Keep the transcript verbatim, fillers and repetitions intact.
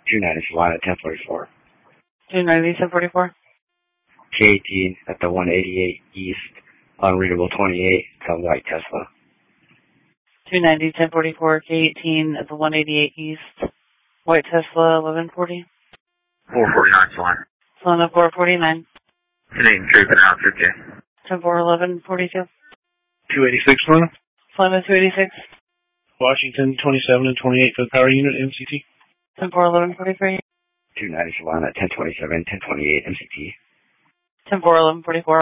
two ninety Solana ten forty-four. two ninety, ten forty-four. K eighteen at the one eighty-eight East, unreadable twenty-eight, to white Tesla. two ninety, ten forty-four, K eighteen at the one eighty-eight East, white Tesla, eleven forty. four forty-nine Solana. Solana, four forty-nine. Canadian creeping out through K. ten four, eleven forty-two. two eighty-six Solana. Solana, two eighty-six. Washington, twenty-seven and twenty-eight for the power unit, M C T. ten four, eleven forty-three. two ninety Solana, ten twenty-seven, ten twenty-eight M C T. ten four, eleven forty-four.